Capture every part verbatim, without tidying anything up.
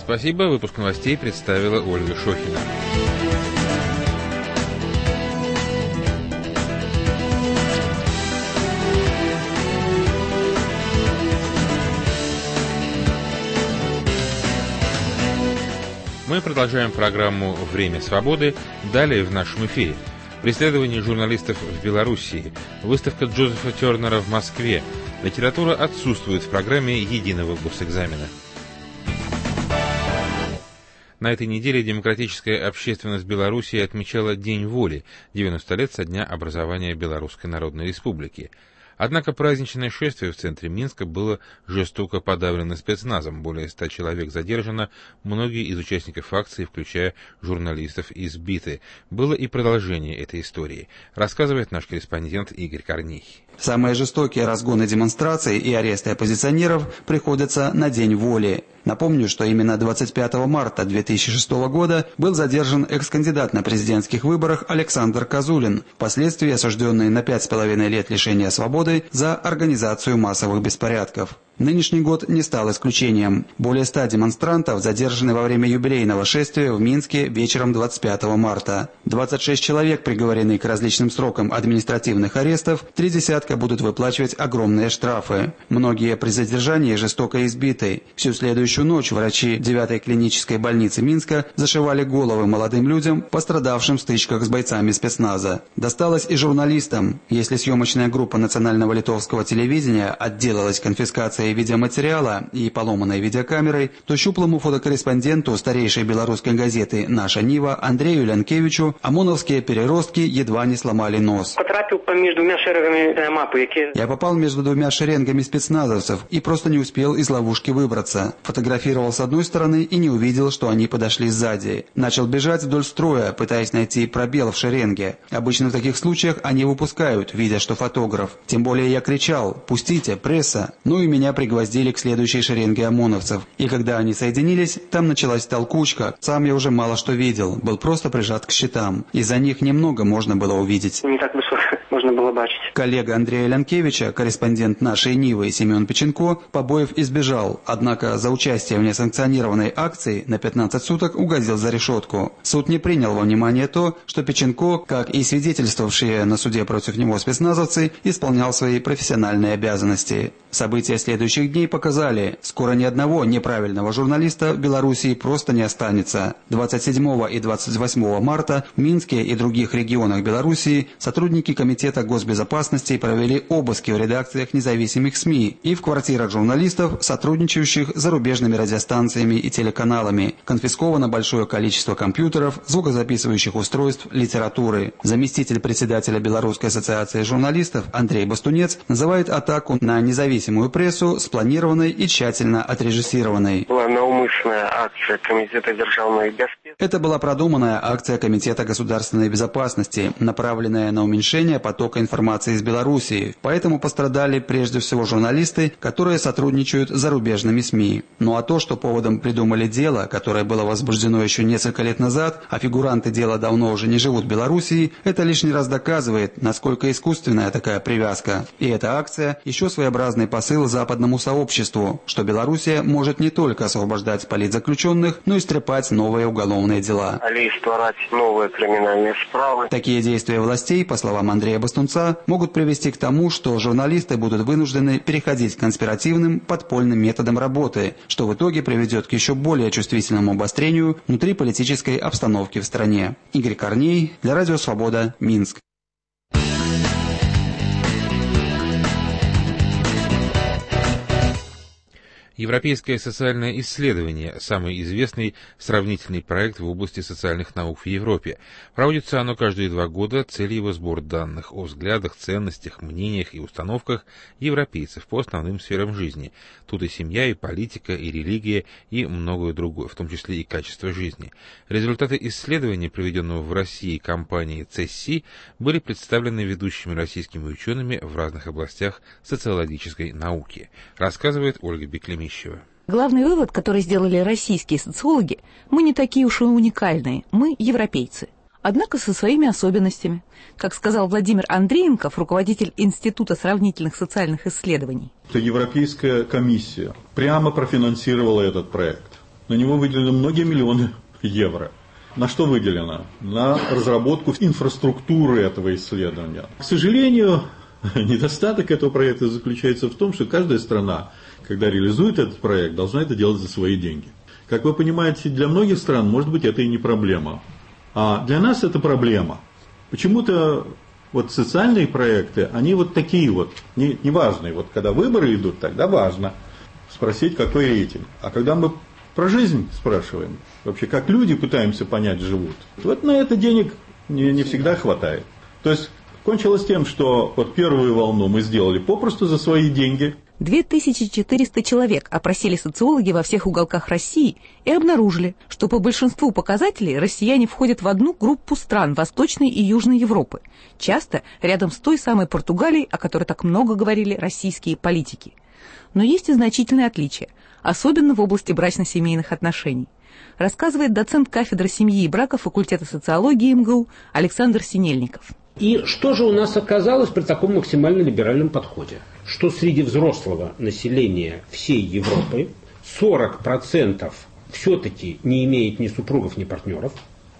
Спасибо. Выпуск новостей представила Ольга Шохина. Мы продолжаем программу «Время свободы». Далее в нашем эфире. Преследование журналистов в Белоруссии. Выставка Джозефа Тернера в Москве. Литература отсутствует в программе единого госэкзамена. На этой неделе демократическая общественность Белоруссии отмечала День воли, девяносто лет со дня образования Белорусской Народной Республики. Однако праздничное шествие в центре Минска было жестоко подавлено спецназом. Более ста человек задержано, многие из участников акции, включая журналистов, избиты. Было и продолжение этой истории, рассказывает наш корреспондент Игорь Корней. Самые жестокие разгоны демонстраций и аресты оппозиционеров приходятся на День воли. Напомню, что именно двадцать пятого марта две тысячи шестого года был задержан экс-кандидат на президентских выборах Александр Козулин, впоследствии осужденный на пять с половиной лет лишения свободы за организацию массовых беспорядков. Нынешний год не стал исключением. Более ста демонстрантов задержаны во время юбилейного шествия в Минске вечером двадцать пятого марта. двадцать шесть человек приговорены к различным срокам административных арестов, три десятка будут выплачивать огромные штрафы. Многие при задержании жестоко избиты. Всю следующую ночь врачи девятой клинической больницы Минска зашивали головы молодым людям, пострадавшим в стычках с бойцами спецназа. Досталось и журналистам. Если съемочная группа национального литовского телевидения отделалась конфискацией видеоматериала и поломанной видеокамерой, то щуплому фотокорреспонденту старейшей белорусской газеты «Наша Нива» Андрею Лянкевичу ОМОНовские переростки едва не сломали нос. Я попал между двумя шеренгами спецназовцев и просто не успел из ловушки выбраться. Фотографировал с одной стороны и не увидел, что они подошли сзади. Начал бежать вдоль строя, пытаясь найти пробел в шеренге. Обычно в таких случаях они выпускают, видя, что фотограф. Тем более я кричал: «Пустите, пресса!» Ну и меня пригвоздили к следующей шеренге ОМОНовцев. И когда они соединились, там началась толкучка. Сам я уже мало что видел, был просто прижат к щитам. Из-за них немного можно было увидеть. Не так высоко можно было бачить. Коллега Андрея Лянкевича, корреспондент «Нашей Нивы» Семен Печенко, побоев избежал, однако за участие в несанкционированной акции на пятнадцать суток угодил за решетку. Суд не принял во внимание то, что Печенко, как и свидетельствовавшие на суде против него спецназовцы, исполнял свои профессиональные обязанности. События следующих дней показали, скоро ни одного неправильного журналиста в Белоруссии просто не останется. двадцать седьмого и двадцать восьмого марта в Минске и других регионах Белоруссии сотрудники Комитета госбезопасности провели обыски в редакциях независимых СМИ и в квартирах журналистов, сотрудничающих с зарубежными радиостанциями и телеканалами. Конфисковано большое количество компьютеров, звукозаписывающих устройств, литературы. Заместитель председателя Белорусской ассоциации журналистов Андрей Бастунец называет атаку на независимую прессу спланированной и тщательно отрежиссированной. Была наумышленная акция Комитета державной безопасности. Это была продуманная акция Комитета государственной безопасности, направленная на уменьшение потока информации из Белоруссии. Поэтому пострадали прежде всего журналисты, которые сотрудничают с зарубежными СМИ. Ну а то, что поводом придумали дело, которое было возбуждено еще несколько лет назад, а фигуранты дела давно уже не живут в Белоруссии, это лишний раз доказывает, насколько искусственная такая привязка. И эта акция еще своеобразный посыл западному сообществу, что Белоруссия может не только освобождать политзаключенных, но и стряпать новые уголовные дела. Али створать новые криминальные справы. Такие действия властей, по словам Андрея Бастунца, могут привести к тому, что журналисты будут вынуждены переходить к конспиративным, подпольным методам работы, что в итоге приведет к еще более чувствительному обострению внутриполитической обстановки в стране. Игорь Корней, для Радио Свобода, Минск. Европейское социальное исследование – самый известный сравнительный проект в области социальных наук в Европе. Проводится оно каждые два года, цель его сбор данных о взглядах, ценностях, мнениях и установках европейцев по основным сферам жизни. Тут и семья, и политика, и религия, и многое другое, в том числе и качество жизни. Результаты исследования, проведенного в России компанией ЦЕССИ, были представлены ведущими российскими учеными в разных областях социологической науки, рассказывает Ольга Беклемищева. Главный вывод, который сделали российские социологи: мы не такие уж и уникальные, мы европейцы. Однако со своими особенностями. Как сказал Владимир Андреенков, руководитель Института сравнительных социальных исследований. Европейская комиссия прямо профинансировала этот проект. На него выделено многие миллионы евро. На что выделено? На разработку инфраструктуры этого исследования. К сожалению, недостаток этого проекта заключается в том, что каждая страна, когда реализует этот проект, должна это делать за свои деньги. Как вы понимаете, для многих стран, может быть, это и не проблема. А для нас это проблема. Почему-то вот социальные проекты, они вот такие вот, не, не важные. Вот когда выборы идут, тогда важно спросить, какой рейтинг. А когда мы про жизнь спрашиваем, вообще как люди пытаемся понять, живут, вот на это денег не, не всегда хватает. То есть кончилось тем, что вот первую волну мы сделали попросту за свои деньги. две тысячи четыреста человек опросили социологи во всех уголках России и обнаружили, что по большинству показателей россияне входят в одну группу стран Восточной и Южной Европы, часто рядом с той самой Португалией, о которой так много говорили российские политики. Но есть и значительные отличия, особенно в области брачно-семейных отношений, рассказывает доцент кафедры семьи и брака факультета социологии эм гэ у Александр Синельников. И что же у нас оказалось при таком максимально либеральном подходе? Что среди взрослого населения всей Европы сорок процентов все-таки не имеет ни супругов, ни партнеров,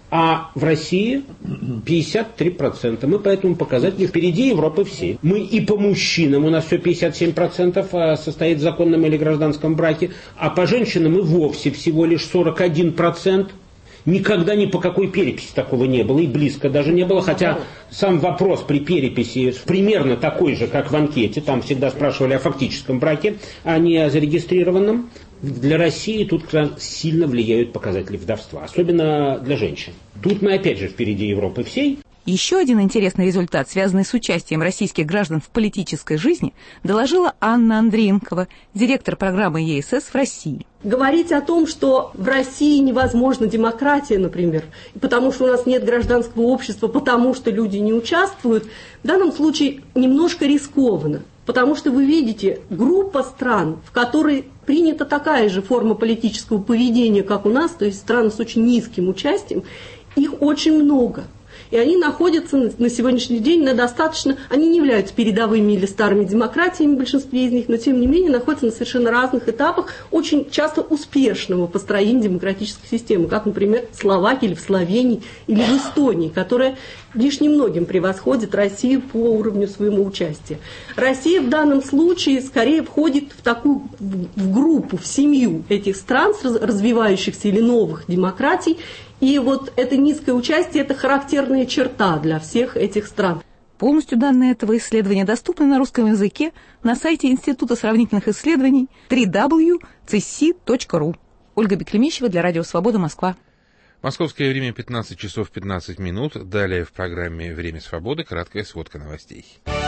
а в России пятьдесят три процента. Мы по этому показателю впереди Европы всей. Мы и по мужчинам, у нас все пятьдесят семь процентов состоит в законном или гражданском браке, а по женщинам и вовсе всего лишь сорок один процент. Никогда ни по какой переписи такого не было, и близко даже не было, хотя сам вопрос при переписи примерно такой же, как в анкете, там всегда спрашивали о фактическом браке, а не о зарегистрированном. Для России тут сильно влияют показатели вдовства, особенно для женщин. Тут мы опять же впереди Европы всей. Еще один интересный результат, связанный с участием российских граждан в политической жизни, доложила Анна Андреенкова, директор программы е эс эс в России. Говорить о том, что в России невозможна демократия, например, потому что у нас нет гражданского общества, потому что люди не участвуют, в данном случае немножко рискованно. Потому что вы видите, группа стран, в которой принята такая же форма политического поведения, как у нас, то есть страны с очень низким участием, их очень много. И они находятся на сегодняшний день на достаточно, они не являются передовыми или старыми демократиями, большинстве из них, но тем не менее находятся на совершенно разных этапах очень часто успешного построения демократической системы, как, например, в Словакии или в Словении или в Эстонии, которая лишь немногим превосходит Россию по уровню своего участия. Россия в данном случае скорее входит в такую в группу, в семью этих стран, развивающихся или новых демократий. И вот это низкое участие – это характерная черта для всех этих стран. Полностью данные этого исследования доступны на русском языке на сайте Института сравнительных исследований дабл ю дабл ю дабл ю точка цэ эс си точка ру. Ольга Беклемищева для Радио Свобода, Москва. Московское время пятнадцать часов пятнадцать минут. Далее в программе «Время свободы» краткая сводка новостей.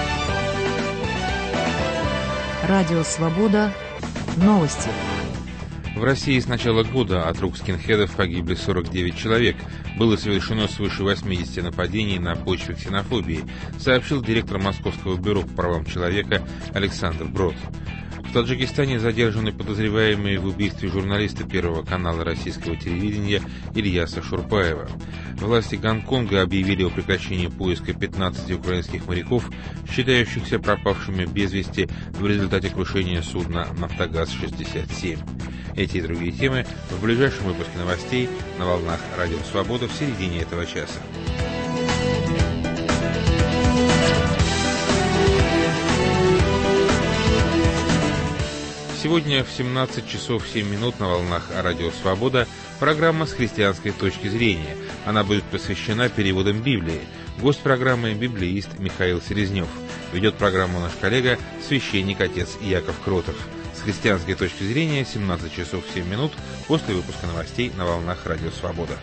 Радио Свобода. Новости. В России с начала года от рук скинхедов погибли сорок девять человек. Было совершено свыше восьмидесяти нападений на почве ксенофобии, сообщил директор Московского бюро по правам человека Александр Брод. В Таджикистане задержаны подозреваемые в убийстве журналиста Первого канала российского телевидения Ильяса Шурпаева. Власти Гонконга объявили о прекращении поиска пятнадцати украинских моряков, считающихся пропавшими без вести в результате крушения судна «Нафтогаз шестьдесят семь». Эти и другие темы в ближайшем выпуске новостей на волнах Радио Свобода в середине этого часа. Сегодня в семнадцать часов семь минут на волнах Радио Свобода программа «С христианской точки зрения». Она будет посвящена переводам Библии. Гость программы – библеист Михаил Селезнев. Ведет программу наш коллега, священник отец Яков Кротов. С христианской точки зрения семнадцать часов семь минут после выпуска новостей на волнах Радио Свобода.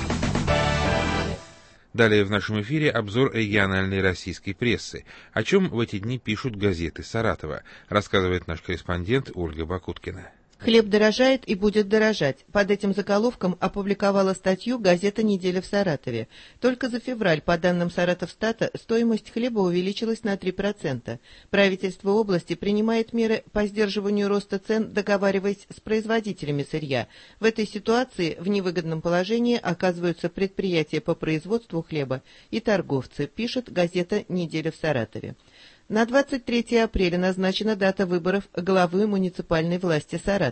Далее в нашем эфире обзор региональной российской прессы. О чем в эти дни пишут газеты Саратова, рассказывает наш корреспондент Ольга Бакуткина. Хлеб дорожает и будет дорожать. Под этим заголовком опубликовала статью газета «Неделя в Саратове». Только за февраль, по данным Саратовстата, стоимость хлеба увеличилась на три процента. Правительство области принимает меры по сдерживанию роста цен, договариваясь с производителями сырья. В этой ситуации в невыгодном положении оказываются предприятия по производству хлеба и торговцы, пишет газета «Неделя в Саратове». На двадцать третье апреля назначена дата выборов главы муниципальной власти Саратова.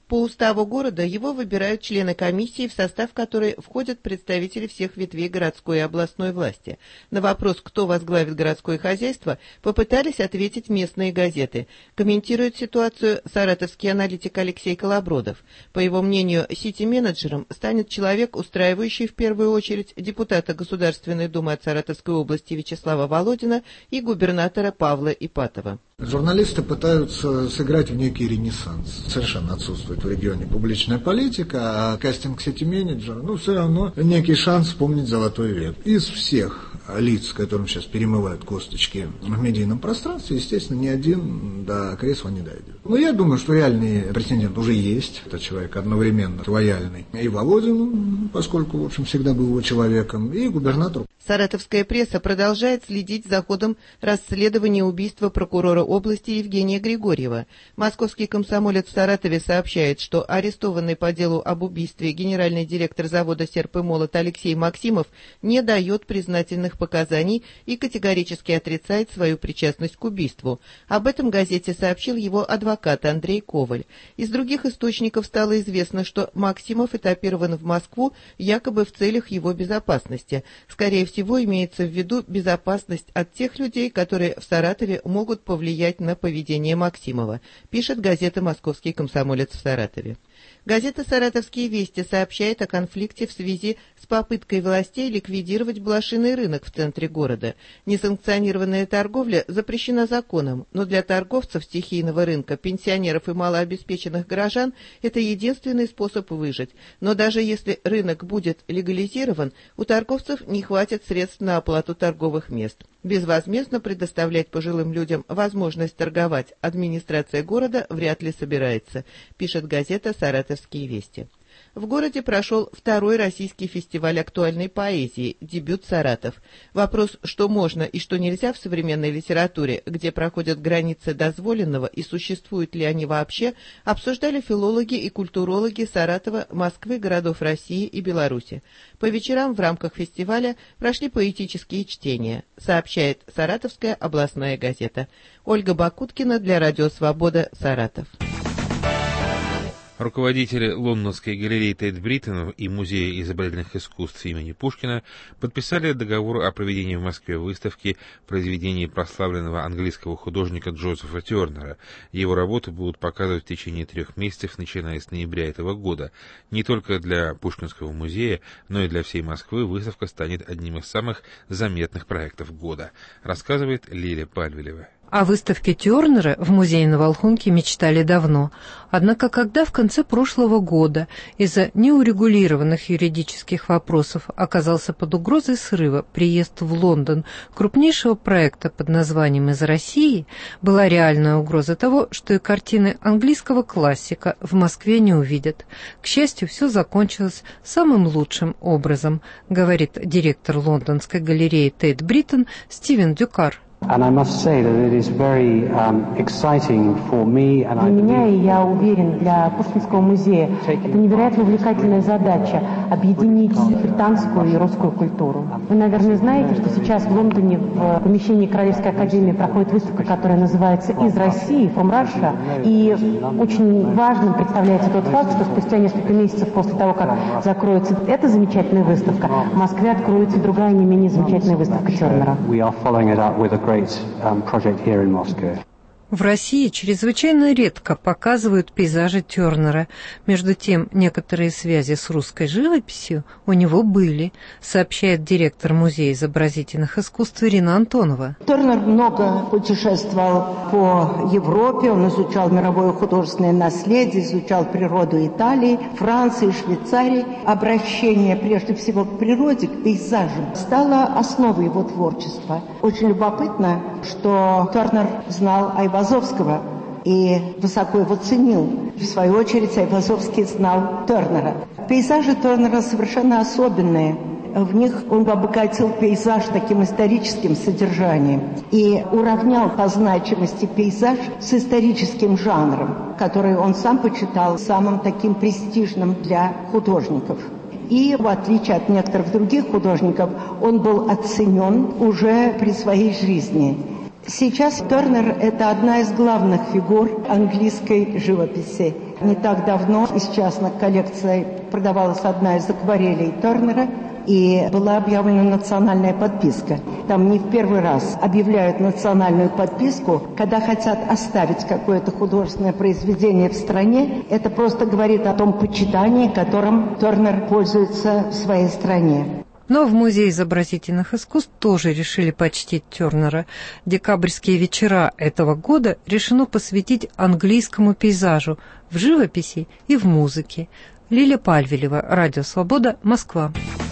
По уставу города его выбирают члены комиссии, в состав которой входят представители всех ветвей городской и областной власти. На вопрос, кто возглавит городское хозяйство, попытались ответить местные газеты. Комментирует ситуацию саратовский аналитик Алексей Колобродов. По его мнению, сити-менеджером станет человек, устраивающий в первую очередь депутата Государственной Думы от Саратовской области Вячеслава Володина и губернатора Павла Ипатова. Журналисты пытаются сыграть в некий ренессанс. Совершенно отсутствует в регионе публичная политика, а кастинг сити-менеджера, ну, все равно некий шанс вспомнить золотой век. Из всех лиц, которым сейчас перемывают косточки в медийном пространстве, естественно, ни один до кресла не дойдет. Но я думаю, что реальный претендент уже есть. Это человек одновременно лояльный и Володину, поскольку, в общем, всегда был его человеком, и губернатору. Саратовская пресса продолжает следить за ходом расследования убийства прокурора области Евгения Григорьева. Московский комсомолец в Саратове сообщает, что арестованный по делу об убийстве генеральный директор завода «Серп и молот» Алексей Максимов не дает признательных показаний и категорически отрицает свою причастность к убийству. Об этом газете сообщил его адвокат Андрей Коваль. Из других источников стало известно, что Максимов этапирован в Москву якобы в целях его безопасности. Скорее всего, всего имеется в виду безопасность от тех людей, которые в Саратове могут повлиять на поведение Максимова, пишет газета «Московский комсомолец» в Саратове. Газета «Саратовские вести» сообщает о конфликте в связи с попыткой властей ликвидировать блошиный рынок в центре города. Несанкционированная торговля запрещена законом, но для торговцев стихийного рынка, пенсионеров и малообеспеченных горожан это единственный способ выжить. Но даже если рынок будет легализирован, у торговцев не хватит средств на оплату торговых мест. Безвозмездно предоставлять пожилым людям возможность торговать администрация города вряд ли собирается, пишет газета «Саратовские вести». В городе прошел второй российский фестиваль актуальной поэзии «Дебют Саратов». Вопрос, что можно и что нельзя в современной литературе, где проходят границы дозволенного и существуют ли они вообще, обсуждали филологи и культурологи Саратова, Москвы, городов России и Беларуси. По вечерам в рамках фестиваля прошли поэтические чтения, сообщает Саратовская областная газета. Ольга Бакуткина для Радио Свобода, Саратов. Руководители Лондонской галереи Тейт Бриттон и Музея изобразительных искусств имени Пушкина подписали договор о проведении в Москве выставки произведений прославленного английского художника Джозефа Тернера. Его работы будут показывать в течение трех месяцев, начиная с ноября этого года. Не только для Пушкинского музея, но и для всей Москвы выставка станет одним из самых заметных проектов года, рассказывает Лилия Пальвелева. О выставке Тернера в музее на Волхонке мечтали давно. Однако, когда в конце прошлого года из-за неурегулированных юридических вопросов оказался под угрозой срыва приезд в Лондон крупнейшего проекта под названием «Из России», была реальная угроза того, что и картины английского классика в Москве не увидят. К счастью, все закончилось самым лучшим образом, говорит директор лондонской галереи Тейт Бриттон Стивен Дюкар. Для меня, и я уверен, для Пушкинского музея это невероятно увлекательная задача – объединить британскую и русскую культуру. Вы, наверное, знаете, что сейчас в Лондоне в помещении Королевской академии проходит выставка, которая называется «Из России», «From Russia», и очень важным представляется тот факт, что спустя несколько месяцев после того, как закроется эта замечательная выставка, в Москве откроется другая не менее замечательная выставка Тернера. В России чрезвычайно редко показывают пейзажи Тернера. Между тем, некоторые связи с русской живописью у него были, сообщает директор Музея изобразительных искусств Ирина Антонова. Тернер много путешествовал по Европе, он изучал мировое художественное наследие, изучал природу Италии, Франции, Швейцарии. Обращение прежде всего к природе, к пейзажам, стало основой его творчества. Очень любопытно, что Тернер знал Айвазовского и высоко его ценил. В свою очередь Айвазовский знал Тернера. Пейзажи Тернера совершенно особенные. В них он обогатил пейзаж таким историческим содержанием и уравнял по значимости пейзаж с историческим жанром, который он сам почитал самым таким престижным для художников. И, в отличие от некоторых других художников, он был оценен уже при своей жизни. Сейчас Тернер – это одна из главных фигур английской живописи. Не так давно из частных коллекций продавалась одна из акварелей Тернера, и была объявлена национальная подписка. Там не в первый раз объявляют национальную подписку, когда хотят оставить какое-то художественное произведение в стране. Это просто говорит о том почитании, которым Тернер пользуется в своей стране. Но в Музее изобразительных искусств тоже решили почтить Тернера. Декабрьские вечера этого года решено посвятить английскому пейзажу в живописи и в музыке. Лиля Пальвелева, Радио Свобода, Москва.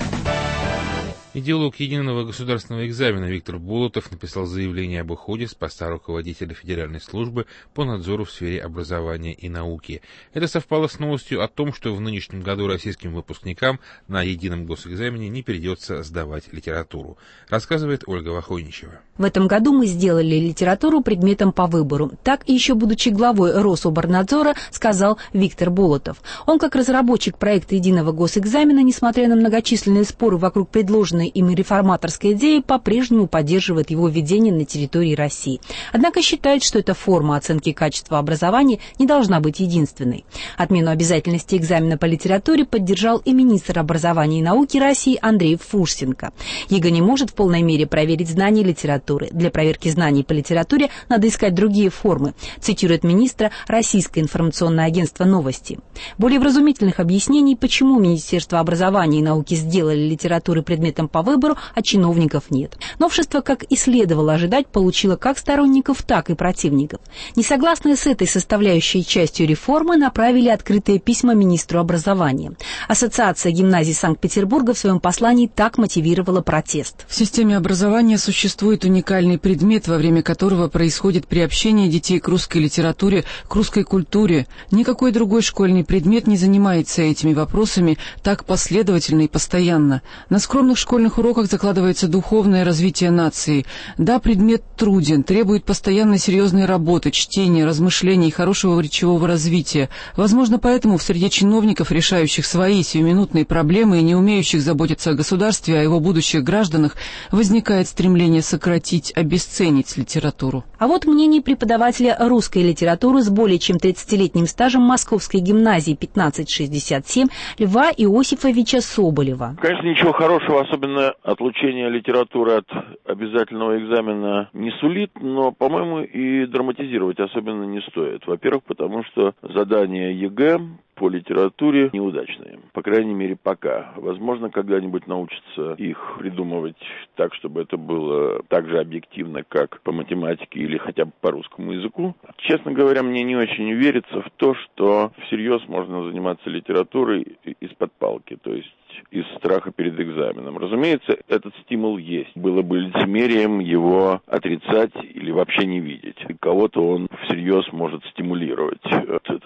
Идеолог единого государственного экзамена Виктор Болотов написал заявление об уходе с поста руководителя Федеральной службы по надзору в сфере образования и науки. Это совпало с новостью о том, что в нынешнем году российским выпускникам на едином госэкзамене не придется сдавать литературу, рассказывает Ольга Вахойничева. В этом году мы сделали литературу предметом по выбору. Так, еще будучи главой Рособорнадзора, сказал Виктор Болотов. Он, как разработчик проекта единого госэкзамена, несмотря на многочисленные споры вокруг предложенной им реформаторской идеи, по-прежнему поддерживает его введение на территории России. Однако считает, что эта форма оценки качества образования не должна быть единственной. Отмену обязательности экзамена по литературе поддержал и министр образования и науки России Андрей Фурсенко. ЕГЭ не может в полной мере проверить знания литературы. Для проверки знаний по литературе надо искать другие формы, цитирует министра Российское информационное агентство «Новости». Более вразумительных объяснений, почему Министерство образования и науки сделали литературу предметом по выбору, а чиновников нет. Новшество, как и следовало ожидать, получило как сторонников, так и противников. Несогласные с этой составляющей частью реформы направили открытые письма министру образования. Ассоциация гимназий Санкт-Петербурга в своем послании так мотивировала протест. В системе образования существует уникальный предмет, во время которого происходит приобщение детей к русской литературе, к русской культуре. Никакой другой школьный предмет не занимается этими вопросами так последовательно и постоянно. На скромных школьных уроках закладывается духовное развитие нации. Да, предмет труден, требует постоянной серьезной работы, чтения, размышлений и хорошего речевого развития. Возможно, поэтому в среде чиновников, решающих свои сиюминутные проблемы и не умеющих заботиться о государстве, о его будущих гражданах, возникает стремление сократить, обесценить литературу. А вот мнение преподавателя русской литературы с более чем тридцатилетним стажем Московской гимназии пятнадцать шестьдесят семь Льва Иосифовича Соболева. Конечно, ничего хорошего, особенно отлучение литературы от обязательного экзамена, не сулит, но, по-моему, и драматизировать особенно не стоит. Во-первых, потому что задания ЕГЭ по литературе неудачные. По крайней мере, пока. Возможно, когда-нибудь научатся их придумывать так, чтобы это было так же объективно, как по математике или хотя бы по русскому языку. Честно говоря, мне не очень верится в то, что всерьез можно заниматься литературой из-под палки, то есть из страха перед экзаменом. Разумеется, этот стимул есть. Было бы лицемерием его отрицать или вообще не видеть. И кого-то он всерьез может стимулировать. Это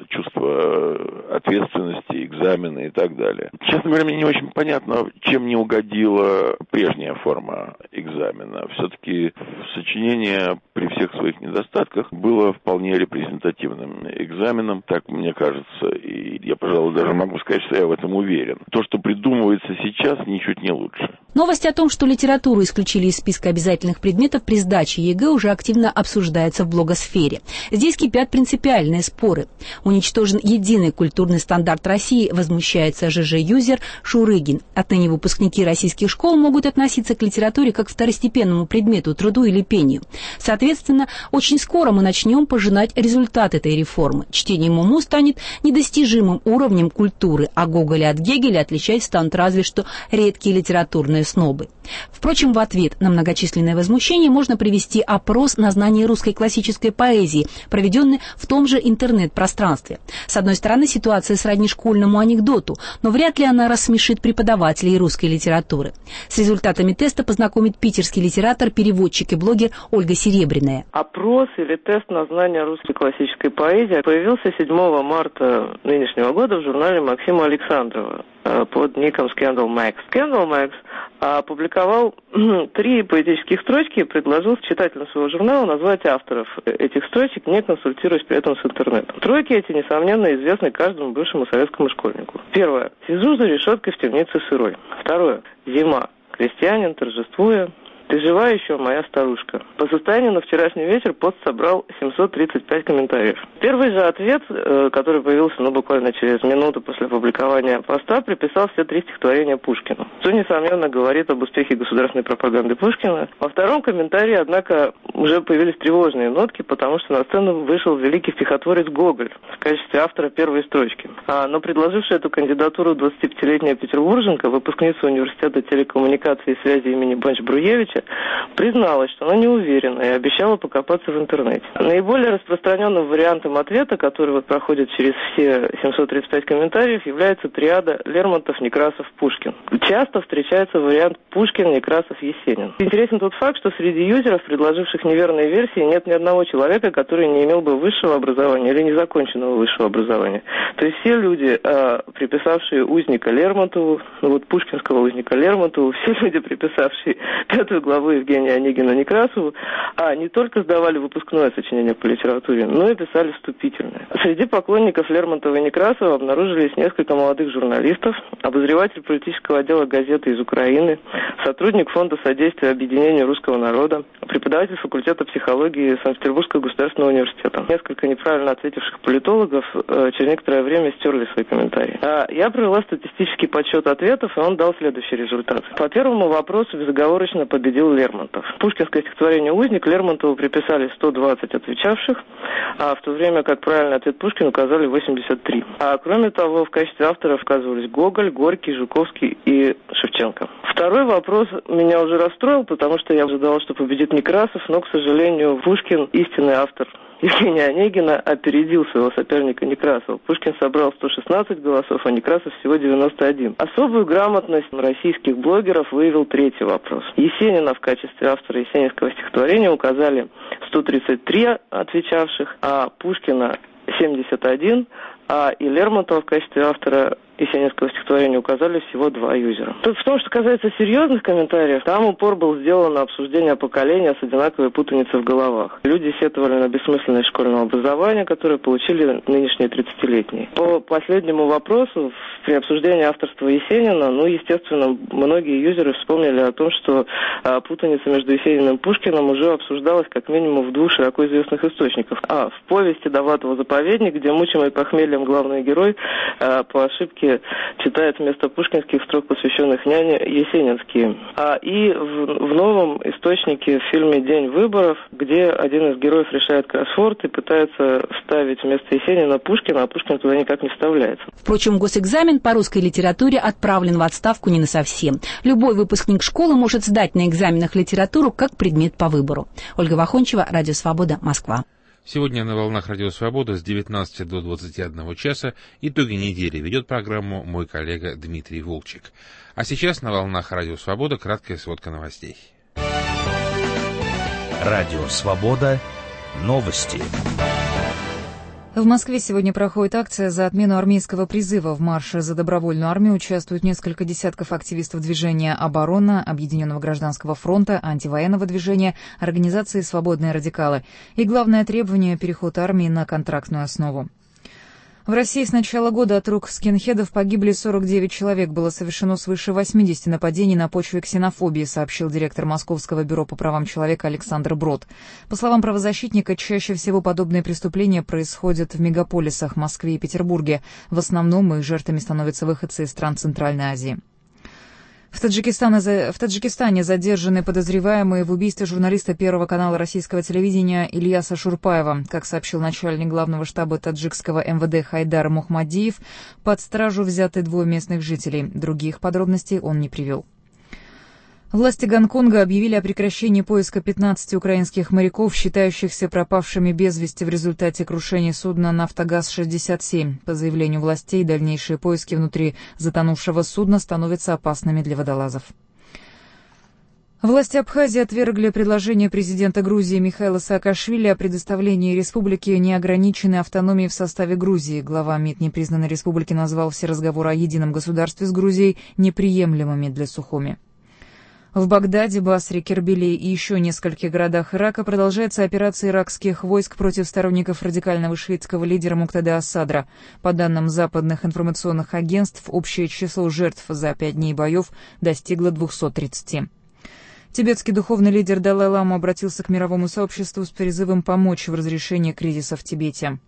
чувство ответственности, экзамена и так далее. Честно говоря, мне не очень понятно, чем не угодила прежняя форма экзамена. Все-таки сочинение при всех своих недостатках было вполне репрезентативным экзаменом, так мне кажется. И я, пожалуй, даже могу сказать, что я в этом уверен. То, что придумывается сейчас, ничуть не лучше. Новость о том, что литературу исключили из списка обязательных предметов при сдаче ЕГЭ, уже активно обсуждается в блогосфере. Здесь кипят принципиальные споры. Уничтожен единый культурный стандарт России, возмущается ЖЖ-юзер Шурыгин. Отныне выпускники российских школ могут относиться к литературе как к второстепенному предмету, труду или пению. Соответственно, очень скоро мы начнем пожинать результат этой реформы. Чтение Муму станет недостижимым уровнем культуры, а Гоголя от Гегеля отличать станут разве что редкие литературные снобы. Впрочем, в ответ на многочисленное возмущение можно привести опрос на знание русской классической поэзии, проведенный в том же интернет-пространстве. С одной стороны, ситуация сродни школьному анекдоту, но вряд ли она рассмешит преподавателей русской литературы. С результатами теста познакомит питерский литератор, переводчик и блогер Ольга Серебряная. Опрос или тест на знание русской классической поэзии появился седьмого марта нынешнего года в журнале Максима Александрова под ником Scandal Max. Scandal Max опубликовал три поэтических строчки и предложил читателям своего журнала назвать авторов этих строчек, не консультируясь при этом с интернетом. Тройки эти, несомненно, известны каждому бывшему советскому школьнику. Первое. Сижу за решеткой в темнице сырой. Второе. Зима. Крестьянин, торжествуя, Ты жива еще, моя старушка? По состоянию на вчерашний вечер пост собрал семьсот тридцать пять комментариев. Первый же ответ, который появился ну, буквально через минуту после опубликования поста, приписал все три стихотворения Пушкину, что, несомненно, говорит об успехе государственной пропаганды Пушкина. Во втором комментарии, однако, уже появились тревожные нотки, потому что на сцену вышел великий стихотворец Гоголь в качестве автора первой строчки. А, но предложившая эту кандидатуру двадцатипятилетняя петербурженка, выпускница университета телекоммуникации и связи имени Бонч-Бруевича, призналась, что она не уверена и обещала покопаться в интернете. Наиболее распространенным вариантом ответа, который вот проходит через все семьсот тридцать пять комментариев, является триада Лермонтов, Некрасов, Пушкин. Часто встречается вариант Пушкин, Некрасов, Есенин. Интересен тот факт, что среди юзеров, предложивших неверные версии, нет ни одного человека, который не имел бы высшего образования или незаконченного высшего образования. То есть все люди, э, приписавшие узника Лермонтову, ну вот пушкинского узника Лермонтову, все люди, приписавшие пятую главу Евгения Онегина Некрасову, а не только сдавали выпускное сочинение по литературе, но и писали вступительное. Среди поклонников Лермонтова и Некрасова обнаружились несколько молодых журналистов, обозреватель политического отдела газеты из Украины, сотрудник фонда содействия объединению русского народа, преподаватель факультета психологии Санкт-Петербургского государственного университета. Несколько неправильно ответивших политологов э, через некоторое время стерли свои комментарии. А я провела статистический подсчет ответов, и он дал следующий результат. По первому вопросу безоговорочно победил Лермонтов. Пушкинское стихотворение «Узник» Лермонтову приписали сто двадцать отвечавших, а в то время как правильный ответ Пушкину указали восемьдесят три. А кроме того, в качестве авторов указывались Гоголь, Горький, Жуковский и Шевченко. Второй вопрос меня уже расстроил, потому что я ожидал, что победит Некрасов, но, к сожалению, Пушкин, истинный автор Евгения Онегина, опередил своего соперника Некрасова. Пушкин собрал сто шестнадцать голосов, а Некрасов всего девяносто один. Особую грамотность российских блогеров выявил третий вопрос. Есенина в качестве автора есенинского стихотворения указали сто тридцать три отвечавших, а Пушкина семьдесят один, а и Лермонтова в качестве автора есенинского стихотворения указали всего два юзера. Тут в том, что касается серьезных комментариев, там упор был сделан на обсуждение поколения с одинаковой путаницей в головах. Люди сетовали на бессмысленность школьного образования, которое получили нынешние тридцатилетние. По последнему вопросу, при обсуждении авторства Есенина, ну, естественно, многие юзеры вспомнили о том, что а, путаница между Есениным и Пушкиным уже обсуждалась как минимум в двух широко известных источниках. А, в повести Довлатова «Заповедник», где мучимый похмельем главный герой а, по ошибке читает вместо пушкинских строк, посвященных няне, есенинские. А и в, в новом источнике в фильме «День выборов», где один из героев решает кроссворд и пытается вставить вместо Есенина Пушкина, а Пушкин туда никак не вставляется. Впрочем, госэкзамен по русской литературе отправлен в отставку не насовсем. Любой выпускник школы может сдать на экзаменах литературу как предмет по выбору. Ольга Вахончева, Радио Свобода, Москва. Сегодня на волнах Радио Свобода с девятнадцати до двадцати одного часа итоги недели ведет программу мой коллега Дмитрий Волчек. А сейчас на волнах Радио Свобода краткая сводка новостей. Радио Свобода. Новости. В Москве сегодня проходит акция за отмену армейского призыва. В марше за добровольную армию участвуют несколько десятков активистов движения «Оборона», Объединенного гражданского фронта, антивоенного движения, организации «Свободные радикалы». И главное требование – переход армии на контрактную основу. В России с начала года от рук скинхедов погибли сорок девять человек. Было совершено свыше восьмидесяти нападений на почве ксенофобии, сообщил директор Московского бюро по правам человека Александр Брод. По словам правозащитника, чаще всего подобные преступления происходят в мегаполисах Москве и Петербурге. В основном их жертвами становятся выходцы из стран Центральной Азии. В Таджикистане, в Таджикистане задержаны подозреваемые в убийстве журналиста Первого канала российского телевидения Ильяса Шурпаева. Как сообщил начальник главного штаба таджикского эм вэ дэ Хайдар Мухмадиев, под стражу взяты двое местных жителей. Других подробностей он не привел. Власти Гонконга объявили о прекращении поиска пятнадцати украинских моряков, считающихся пропавшими без вести в результате крушения судна «Нафтогаз шестьдесят семь». По заявлению властей, дальнейшие поиски внутри затонувшего судна становятся опасными для водолазов. Власти Абхазии отвергли предложение президента Грузии Михаила Саакашвили о предоставлении республике неограниченной автономии в составе Грузии. Глава МИД непризнанной республики назвал все разговоры о едином государстве с Грузией неприемлемыми для Сухуми. В Багдаде, Басре, Кербеле и еще нескольких городах Ирака продолжается операция иракских войск против сторонников радикального шиитского лидера Муктады ас-Садра. По данным западных информационных агентств, общее число жертв за пять дней боев достигло двухсот тридцати. Тибетский духовный лидер Далай-лама обратился к мировому сообществу с призывом помочь в разрешении кризиса в Тибете.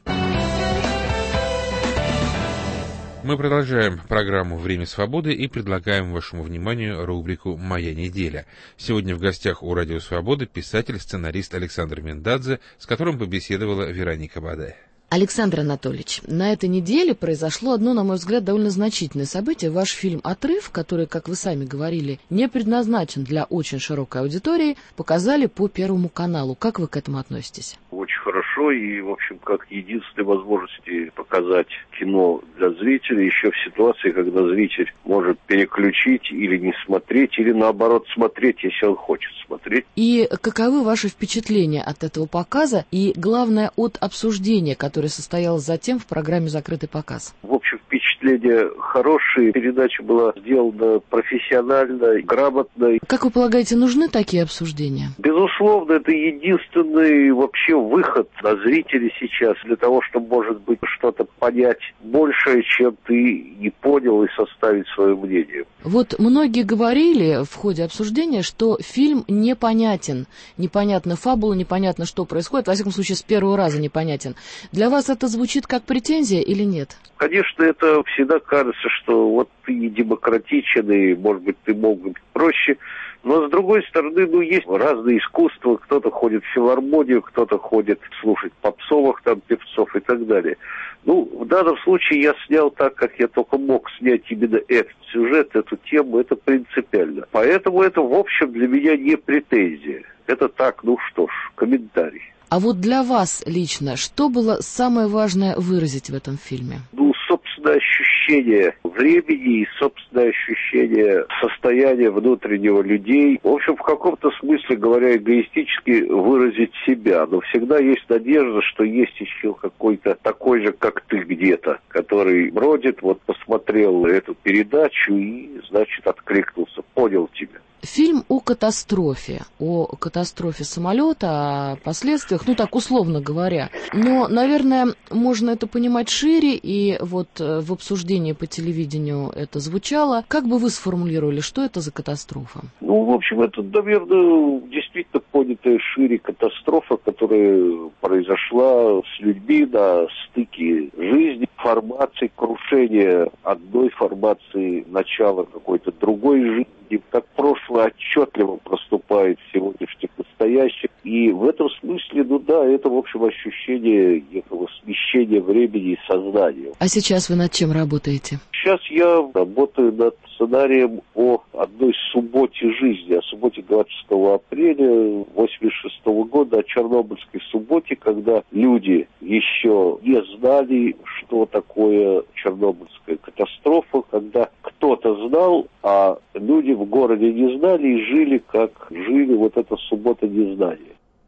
Мы продолжаем программу «Время свободы» и предлагаем вашему вниманию рубрику «Моя неделя». Сегодня в гостях у «Радио Свободы» писатель-сценарист Александр Миндадзе, с которым побеседовала Вероника Бадай. Александр Анатольевич, на этой неделе произошло одно, на мой взгляд, довольно значительное событие. Ваш фильм «Отрыв», который, как вы сами говорили, не предназначен для очень широкой аудитории, показали по Первому каналу. Как вы к этому относитесь? Очень хорошо, и, в общем, как единственной возможности показать кино для зрителя, еще в ситуации, когда зритель может переключить или не смотреть, или наоборот смотреть, если он хочет смотреть. И каковы ваши впечатления от этого показа и, главное, от обсуждения, которое состоялось затем в программе «Закрытый показ»? В общем, впечатление хорошее. Передача была сделана профессионально, грамотно. Как вы полагаете, нужны такие обсуждения? Безусловно, это единственный вообще выход на зрителей сейчас для того, чтобы, может быть, что-то понять большее, чем ты не понял, и составить свое мнение. Вот многие говорили в ходе обсуждения, что фильм непонятен. Непонятна фабула, непонятно, что происходит. Во всяком случае, с первого раза непонятен. Для вас это звучит как претензия или нет? Конечно, это всегда кажется, что вот ты не демократичен, и, может быть, ты мог быть проще. Но, с другой стороны, ну, есть разные искусства. Кто-то ходит в филармонию, кто-то ходит слушать попсовых там певцов и так далее. Ну, в данном случае я снял так, как я только мог снять именно этот сюжет, эту тему, это принципиально. Поэтому это, в общем, для меня не претензия. Это так, ну что ж, комментарий. А вот для вас лично, что было самое важное выразить в этом фильме? Ну, собственное ощущение времени и собственное ощущение состояния внутреннего людей. В общем, в каком-то смысле, говоря эгоистически, выразить себя. Но всегда есть надежда, что есть еще какой-то такой же, как ты где-то, который бродит, вот посмотрел эту передачу и, значит, откликнулся, понял тебя. Фильм о катастрофе, о катастрофе самолета, о последствиях, ну так условно говоря. Но, наверное, можно это понимать шире, и вот в обсуждении по телевидению это звучало. Как бы вы сформулировали, что это за катастрофа? Ну, в общем, это, наверное, действительно понятая шире катастрофа, которая произошла с людьми на стыке жизни, формации, крушения одной формации, начала какой-то другой жизни. Как прошлое отчетливо проступает в сегодняшних настоящих. И в этом смысле, ну да, это, в общем, ощущение некого смещения времени и сознания. А сейчас вы над чем работаете? Сейчас я работаю над сценарием о одной субботе жизни, о субботе двадцать шестого апреля восемьдесят шестого года, о Чернобыльской субботе, когда люди еще не знали, что такое Чернобыльская катастрофа, когда кто-то знал, а люди в городе не знали и жили, как жили, вот эта суббота незнания.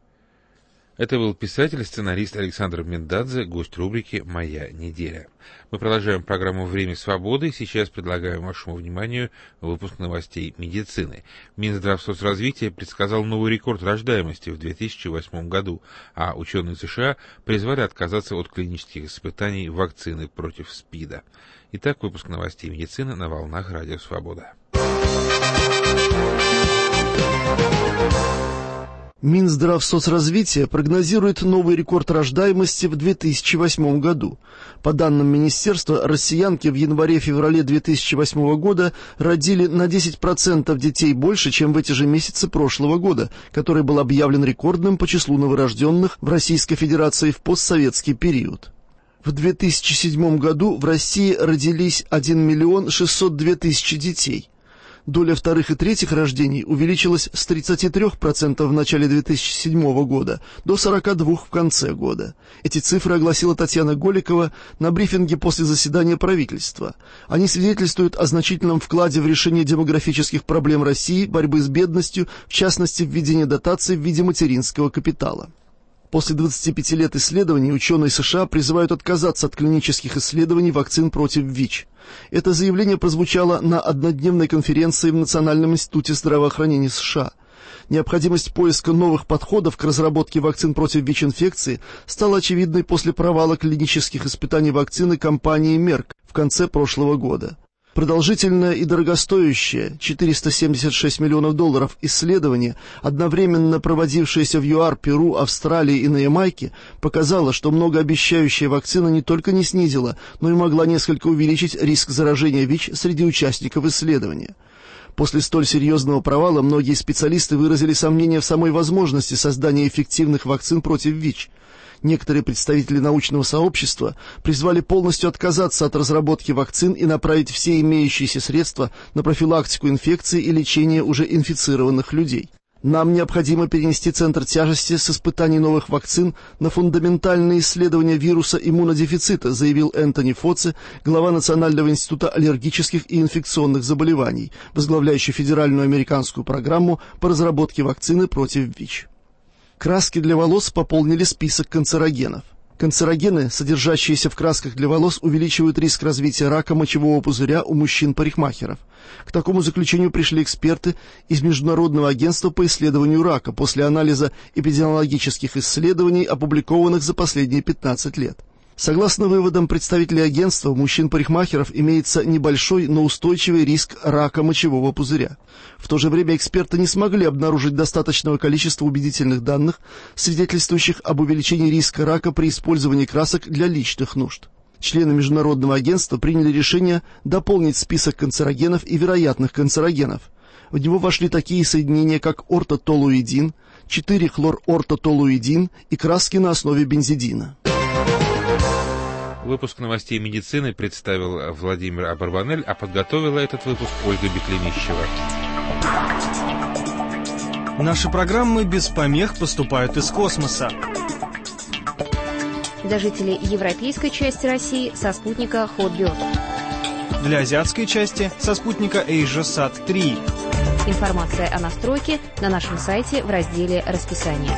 Это был писатель, сценарист Александр Миндадзе, гость рубрики «Моя неделя». Мы продолжаем программу «Время свободы». Сейчас предлагаем вашему вниманию выпуск новостей медицины. Минздравсоцразвития предсказал новый рекорд рождаемости в две тысячи восьмом году, а ученые США призвали отказаться от клинических испытаний вакцины против СПИДа. Итак, выпуск новостей медицины на волнах Радио Свобода. Минздравсоцразвития прогнозирует новый рекорд рождаемости в две тысячи восьмом году. По данным министерства, россиянки в январе-феврале две тысячи восьмого года родили на десять процентов детей больше, чем в эти же месяцы прошлого года, который был объявлен рекордным по числу новорожденных в Российской Федерации в постсоветский период. В две тысячи седьмом году в России родились один миллион шестьсот две тысячи детей. Доля вторых и третьих рождений увеличилась с тридцати трёх процентов в начале две тысячи седьмого года до сорока двух процентов в конце года. Эти цифры огласила Татьяна Голикова на брифинге после заседания правительства. Они свидетельствуют о значительном вкладе в решение демографических проблем России, борьбы с бедностью, в частности, введение дотаций в виде материнского капитала. После двадцати пяти лет исследований ученые США призывают отказаться от клинических исследований вакцин против ВИЧ. Это заявление прозвучало на однодневной конференции в Национальном институте здравоохранения США. Необходимость поиска новых подходов к разработке вакцин против ВИЧ-инфекции стала очевидной после провала клинических испытаний вакцины компании Мерк в конце прошлого года. Продолжительное и дорогостоящее, четыреста семьдесят шесть миллионов долларов, исследование, одновременно проводившееся в ЮАР, Перу, Австралии и на Ямайке, показало, что многообещающая вакцина не только не снизила, но и могла несколько увеличить риск заражения ВИЧ среди участников исследования. После столь серьезного провала многие специалисты выразили сомнения в самой возможности создания эффективных вакцин против ВИЧ. Некоторые представители научного сообщества призвали полностью отказаться от разработки вакцин и направить все имеющиеся средства на профилактику инфекции и лечение уже инфицированных людей. Нам необходимо перенести центр тяжести с испытаний новых вакцин на фундаментальные исследования вируса иммунодефицита, заявил Энтони Фоци, глава Национального института аллергических и инфекционных заболеваний, возглавляющий федеральную американскую программу по разработке вакцины против ВИЧ. Краски для волос пополнили список канцерогенов. Канцерогены, содержащиеся в красках для волос, увеличивают риск развития рака мочевого пузыря у мужчин-парикмахеров. К такому заключению пришли эксперты из Международного агентства по исследованию рака после анализа эпидемиологических исследований, опубликованных за последние пятнадцать лет. Согласно выводам представителей агентства, у мужчин-парикмахеров имеется небольшой, но устойчивый риск рака мочевого пузыря. В то же время эксперты не смогли обнаружить достаточного количества убедительных данных, свидетельствующих об увеличении риска рака при использовании красок для личных нужд. Члены Международного агентства приняли решение дополнить список канцерогенов и вероятных канцерогенов. В него вошли такие соединения, как ортотолуидин, четыре хлор-ортотолуидин и краски на основе бензидина. Выпуск новостей медицины представил Владимир Абарбанель, а подготовила этот выпуск Ольга Беклемищева. Наши программы без помех поступают из космоса. Для жителей европейской части России со спутника Hotbird. Для азиатской части со спутника AsiaSat три. Информация о настройке на нашем сайте в разделе «Расписание».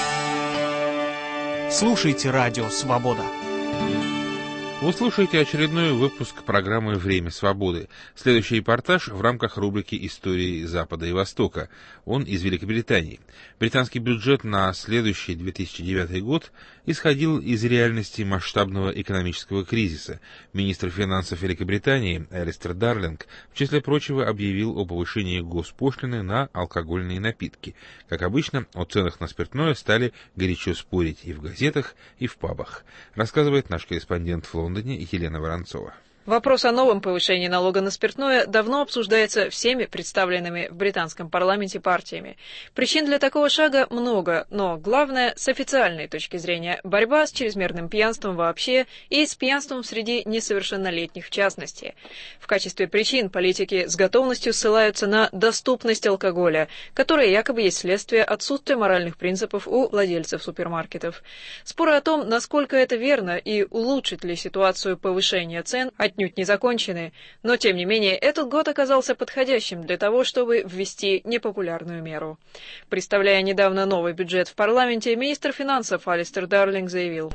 Слушайте радио «Свобода». Вы слушаете очередной выпуск программы «Время свободы». Следующий репортаж в рамках рубрики «Истории Запада и Востока». Он из Великобритании. Британский бюджет на следующий две тысячи девятый год исходил из реальности масштабного экономического кризиса. Министр финансов Великобритании Алистер Дарлинг, в числе прочего, объявил о повышении госпошлины на алкогольные напитки. Как обычно, о ценах на спиртное стали горячо спорить и в газетах, и в пабах, рассказывает наш корреспондент в Лондоне Елена Воронцова. Вопрос о новом повышении налога на спиртное давно обсуждается всеми представленными в британском парламенте партиями. Причин для такого шага много, но главное, с официальной точки зрения, борьба с чрезмерным пьянством вообще и с пьянством среди несовершеннолетних в частности. В качестве причин политики с готовностью ссылаются на доступность алкоголя, которая якобы есть следствие отсутствия моральных принципов у владельцев супермаркетов. Споры о том, насколько это верно и улучшит ли ситуацию повышения цен, отнюдь не закончены, но тем не менее этот год оказался подходящим для того, чтобы ввести непопулярную меру. Представляя недавно новый бюджет в парламенте, министр финансов Алистер Дарлинг заявил: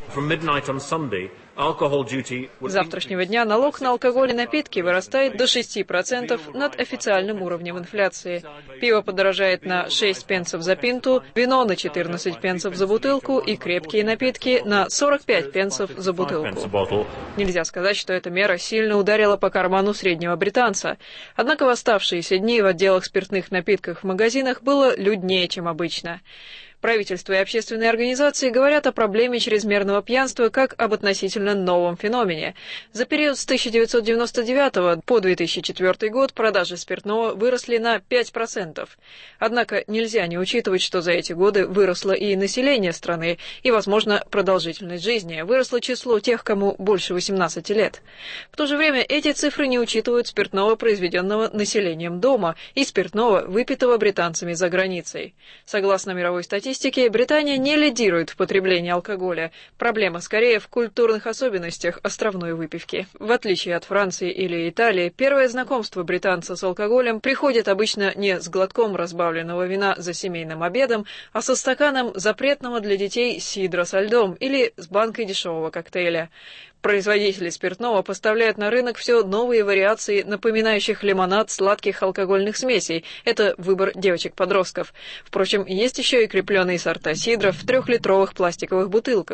с завтрашнего дня налог на алкоголь и напитки вырастает до шести процентов над официальным уровнем инфляции. Пиво подорожает на шесть пенсов за пинту, вино на четырнадцать пенсов за бутылку и крепкие напитки на сорок пять пенсов за бутылку. Нельзя сказать, что эта мера сильно ударила по карману среднего британца. Однако в оставшиеся дни в отделах спиртных напитков в магазинах было люднее, чем обычно. Правительство и общественные организации говорят о проблеме чрезмерного пьянства как об относительно новом феномене. За период с тысяча девятьсот девяносто девятого по две тысячи четвёртый год продажи спиртного выросли на пять процентов. Однако нельзя не учитывать, что за эти годы выросло и население страны, и, возможно, продолжительность жизни. Выросло число тех, кому больше восемнадцати лет. В то же время эти цифры не учитывают спиртного, произведенного населением дома, и спиртного, выпитого британцами за границей. Согласно мировой статистике, Британия не лидирует в потреблении алкоголя. Проблема скорее в культурных особенностях островной выпивки. В отличие от Франции или Италии, первое знакомство британца с алкоголем приходит обычно не с глотком разбавленного вина за семейным обедом, а со стаканом запретного для детей сидра со льдом или с банкой дешевого коктейля. Производители спиртного поставляют на рынок все новые вариации, напоминающих лимонад сладких алкогольных смесей. Это выбор девочек-подростков. Впрочем, есть еще и крепленные сорта сидра в трехлитровых пластиковых бутылках.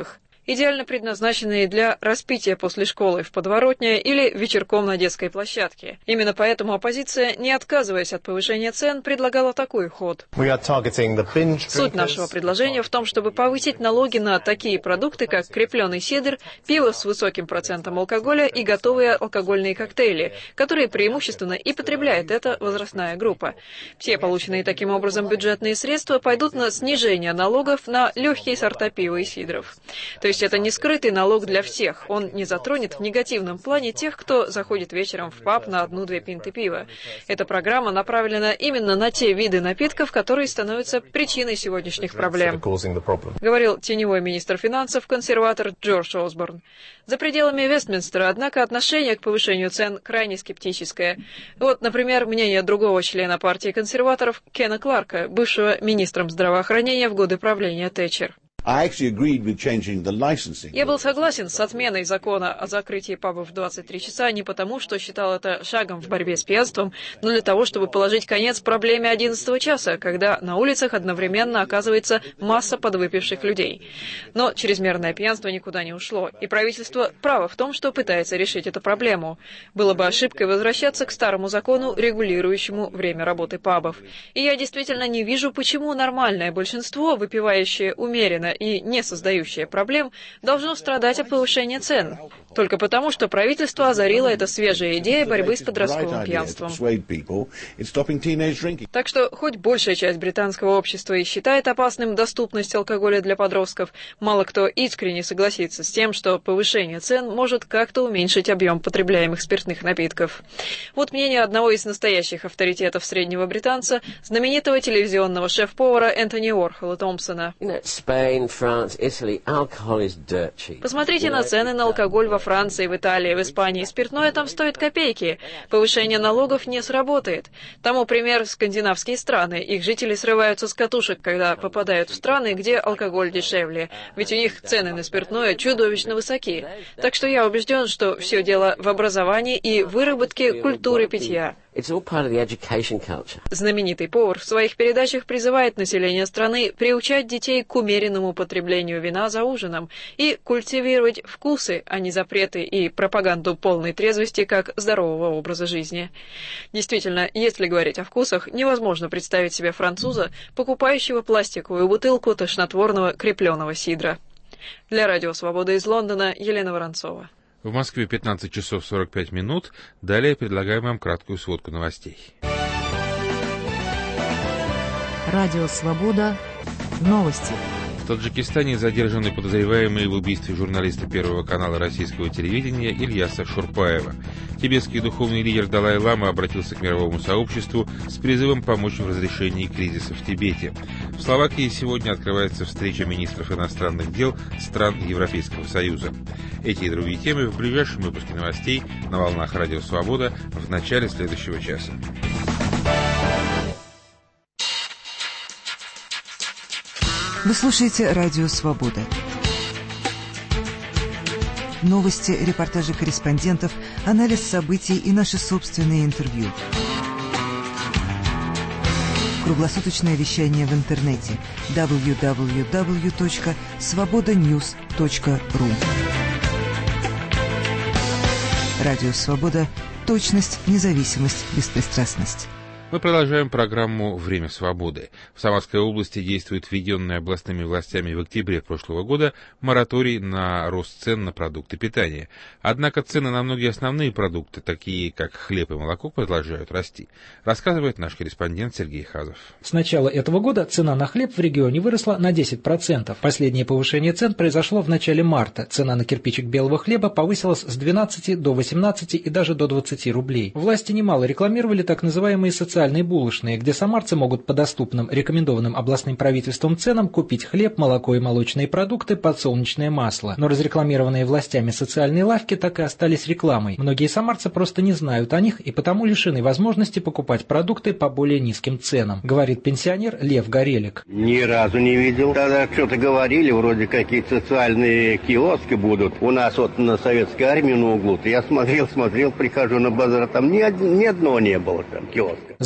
идеально предназначенные для распития после школы в подворотне или вечерком на детской площадке. Именно поэтому оппозиция, не отказываясь от повышения цен, предлагала такой ход. Суть нашего предложения в том, чтобы повысить налоги на такие продукты, как крепленый сидр, пиво с высоким процентом алкоголя и готовые алкогольные коктейли, которые преимущественно и потребляет эта возрастная группа. Все полученные таким образом бюджетные средства пойдут на снижение налогов на легкие сорта пива и сидров. То есть это не скрытый налог для всех. Он не затронет в негативном плане тех, кто заходит вечером в паб на одну-две пинты пива. Эта программа направлена именно на те виды напитков, которые становятся причиной сегодняшних проблем, говорил теневой министр финансов, консерватор Джордж Осборн. За пределами Вестминстера, однако, отношение к повышению цен крайне скептическое. Вот, например, мнение другого члена партии консерваторов Кена Кларка, бывшего министром здравоохранения в годы правления Тэтчер. I actually agreed with changing the licensing. Я был согласен с отменой закона о закрытии пабов в двадцать три часа не потому, что считал это шагом в борьбе с пьянством, но для того, чтобы положить конец проблеме одиннадцатого часа, когда на улицах одновременно оказывается масса подвыпивших людей. Но чрезмерное пьянство никуда не ушло, и правительство право в том, что пытается решить эту проблему. Было бы ошибкой возвращаться к старому закону, регулирующему время работы пабов. И я действительно не вижу, почему нормальное большинство, выпивающее умеренно и не создающее проблем, должно страдать от повышения цен. Только потому, что правительство озарило это свежая идея борьбы с подростковым пьянством. Так что, хоть большая часть британского общества и считает опасным доступность алкоголя для подростков, мало кто искренне согласится с тем, что повышение цен может как-то уменьшить объем потребляемых спиртных напитков. Вот мнение одного из настоящих авторитетов среднего британца, знаменитого телевизионного шеф-повара Энтони Уорхола Томпсона. Посмотрите на цены на алкоголь во Франции, в Италии, в Испании. Спиртное там стоит копейки. Повышение налогов не сработает. Тому пример скандинавские страны. Их жители срываются с катушек, когда попадают в страны, где алкоголь дешевле. Ведь у них цены на спиртное чудовищно высоки. Так что я убежден, что все дело в образовании и выработке культуры питья. Знаменитый повар в своих передачах призывает население страны приучать детей к умеренному потреблению вина за ужином и культивировать вкусы, а не запреты и пропаганду полной трезвости как здорового образа жизни. Действительно, если говорить о вкусах, невозможно представить себе француза, покупающего пластиковую бутылку тошнотворного крепленого сидра. Для Радио Свобода из Лондона Елена Воронцова. В Москве пятнадцать часов сорок пять минут. Далее предлагаем вам краткую сводку новостей. Радио Свобода. Новости. В Таджикистане задержаны подозреваемые в убийстве журналиста Первого канала российского телевидения Ильяса Шурпаева. Тибетский духовный лидер Далай-лама обратился к мировому сообществу с призывом помочь в разрешении кризиса в Тибете. В Словакии сегодня открывается встреча министров иностранных дел стран Европейского Союза. Эти и другие темы в ближайшем выпуске новостей на волнах Радио Свобода в начале следующего часа. Вы слушаете Радио Свобода. Новости, репортажи корреспондентов, анализ событий и наши собственные интервью. Круглосуточное вещание в интернете дабл ю дабл ю дабл ю точка свобода ньюс точка ру. Радио Свобода. Точность, независимость, беспристрастность. Мы продолжаем программу «Время свободы». В Самарской области действует введенный областными властями в октябре прошлого года мораторий на рост цен на продукты питания. Однако цены на многие основные продукты, такие как хлеб и молоко, продолжают расти, рассказывает наш корреспондент Сергей Хазов. С начала этого года цена на хлеб в регионе выросла на десять процентов. Последнее повышение цен произошло в начале марта. Цена на кирпичик белого хлеба повысилась с двенадцати до восемнадцати и даже до двадцати рублей. Власти немало рекламировали так называемые социальные булочные, где самарцы могут по доступным, рекомендованным областным правительством ценам купить хлеб, молоко и молочные продукты, подсолнечное масло. Но разрекламированные властями социальные лавки так и остались рекламой. Многие самарцы просто не знают о них и потому лишены возможности покупать продукты по более низким ценам, говорит пенсионер Лев Горелик. Ни разу не видел. Тогда что-то говорили, вроде какие-то социальные киоски будут. У нас вот на Советской армии на углу. Я смотрел, смотрел, прихожу на базар, там ни, ни одного не было там киоска.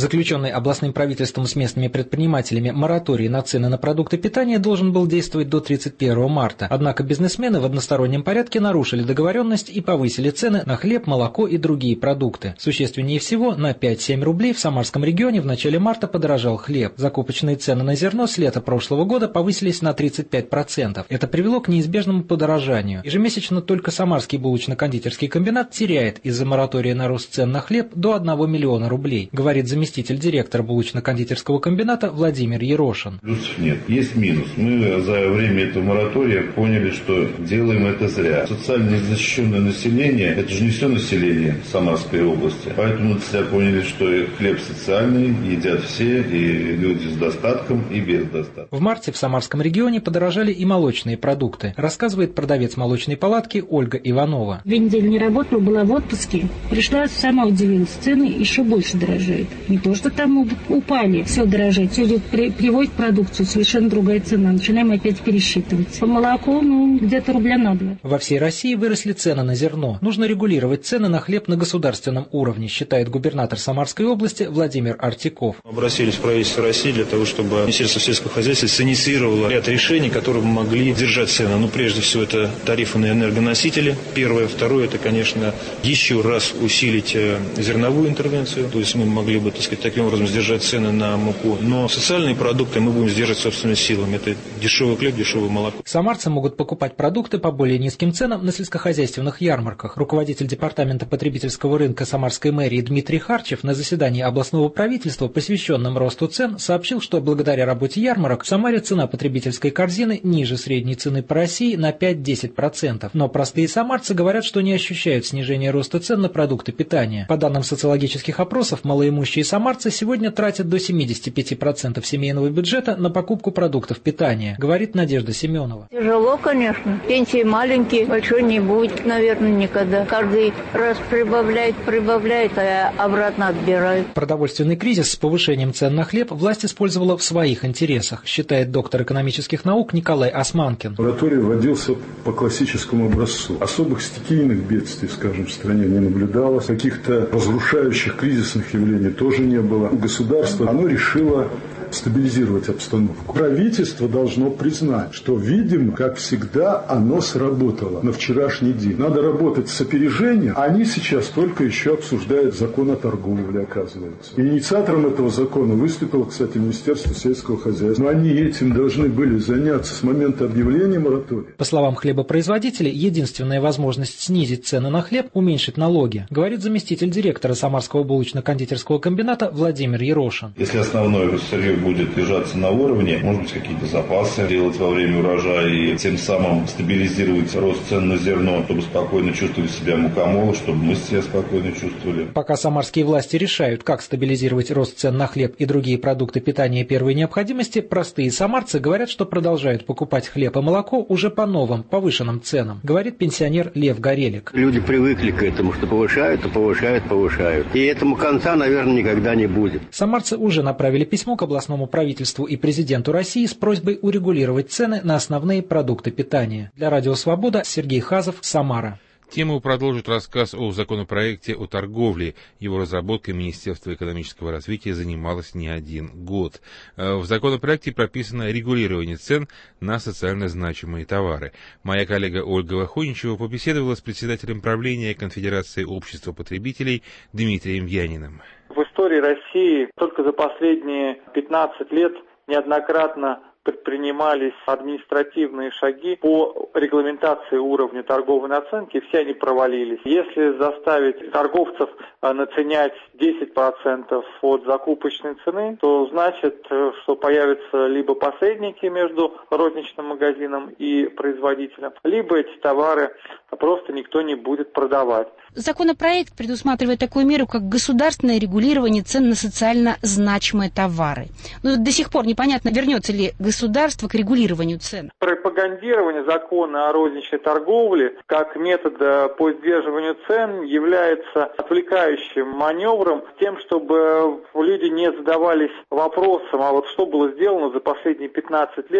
Заключенный областным правительством с местными предпринимателями мораторий на цены на продукты питания должен был действовать до тридцать первого марта. Однако бизнесмены в одностороннем порядке нарушили договоренность и повысили цены на хлеб, молоко и другие продукты. Существеннее всего, на пять-семь рублей в Самарском регионе в начале марта подорожал хлеб. Закупочные цены на зерно с лета прошлого года повысились на тридцать пять процентов. Это привело к неизбежному подорожанию. Ежемесячно только Самарский булочно-кондитерский комбинат теряет из-за моратория на рост цен на хлеб до одного миллиона рублей, говорит заместитель директора булочно-кондитерского комбината Владимир Ерошин. Плюсов нет, есть минус. Мы за время этого моратория поняли, что делаем это зря. Социально незащищенное население, это же не все население Самарской области. Поэтому мы для себя поняли, что хлеб социальный, едят все, и люди с достатком, и без достатка. В марте в Самарском регионе подорожали и молочные продукты, рассказывает продавец молочной палатки Ольга Иванова. Две недели не работала, была в отпуске. Пришла, сама удивилась, цены еще больше дорожают. Не то, что там упали, все дорожает. Все идет, при, привозят продукцию, совершенно другая цена. Начинаем опять пересчитывать. По молоку, ну, где-то рубля на два. Во всей России выросли цены на зерно. Нужно регулировать цены на хлеб на государственном уровне, считает губернатор Самарской области Владимир Артиков. Обратились в правительство России для того, чтобы Министерство сельского хозяйства инициировало ряд решений, которые могли держать цены. Ну, прежде всего, это тарифы на энергоносители. Первое. Второе, это, конечно, еще раз усилить зерновую интервенцию. То есть мы могли бы, так сказать, таким образом сдержать цены на муку. Но социальные продукты мы будем сдерживать собственными силами. Это дешевый хлеб, дешевое молоко. Самарцы могут покупать продукты по более низким ценам на сельскохозяйственных ярмарках. Руководитель департамента потребительского рынка Самарской мэрии Дмитрий Харчев на заседании областного правительства, посвященном росту цен, сообщил, что благодаря работе ярмарок в Самаре цена потребительской корзины ниже средней цены по России на пять-десять процентов. Но простые самарцы говорят, что не ощущают снижения роста цен на продукты питания. По данным социологических опросов, малоимущие самарцы сегодня тратят до семидесяти пяти процентов семейного бюджета на покупку продуктов питания, говорит Надежда Семенова. Тяжело, конечно. Пенсии маленькие, большой не будет, наверное, никогда. Каждый раз прибавляет, прибавляет, а обратно отбирает. Продовольственный кризис с повышением цен на хлеб власть использовала в своих интересах, считает доктор экономических наук Николай Османкин. Мораторий вводился по классическому образцу. Особых стихийных бедствий, скажем, в стране не наблюдалось. Каких-то разрушающих кризисных явлений тоже не было. Государство, оно решило стабилизировать обстановку. Правительство должно признать, что, видимо, как всегда, оно сработало на вчерашний день. Надо работать с опережением. Они сейчас только еще обсуждают закон о торговле, оказывается. И инициатором этого закона выступило, кстати, Министерство сельского хозяйства. Но они этим должны были заняться с момента объявления моратория. По словам хлебопроизводителей, единственная возможность снизить цены на хлеб – уменьшить налоги, говорит заместитель директора Самарского булочно-кондитерского комбината Владимир Ерошин. Если основное сырье будет держаться на уровне, может быть, какие-то запасы делать во время урожая и тем самым стабилизировать рост цен на зерно, чтобы спокойно чувствовали себя мукомолы, чтобы мы себя спокойно чувствовали. Пока самарские власти решают, как стабилизировать рост цен на хлеб и другие продукты питания первой необходимости, простые самарцы говорят, что продолжают покупать хлеб и молоко уже по новым, повышенным ценам, говорит пенсионер Лев Горелик. Люди привыкли к этому, что повышают, а повышают, повышают. И этому конца, наверное, никогда не будет. Самарцы уже направили письмо к областному правительству и президенту России с просьбой урегулировать цены на основные продукты питания. Для Радио Свобода Сергей Хазов, Самара. Тему продолжит рассказ о законопроекте о торговле. Его разработкой Министерство экономического развития занималось не один год. В законопроекте прописано регулирование цен на социально значимые товары. Моя коллега Ольга Вахоничева побеседовала с председателем правления Конфедерации общества потребителей Дмитрием Яниным. В истории России только за последние пятнадцать лет неоднократно предпринимались административные шаги по регламентации уровня торговой наценки, все они провалились. Если заставить торговцев наценять десять процентов от закупочной цены, то значит, что появятся либо посредники между розничным магазином и производителем, либо эти товары просто никто не будет продавать. Законопроект предусматривает такую меру, как государственное регулирование цен на социально значимые товары. Но до сих пор непонятно, вернется ли государство к регулированию цен. Пропагандирование закона о розничной торговле как метода по сдерживанию цен является отвлекающим маневром, тем, чтобы люди не задавались вопросом, а вот что было сделано за последние пятнадцать лет,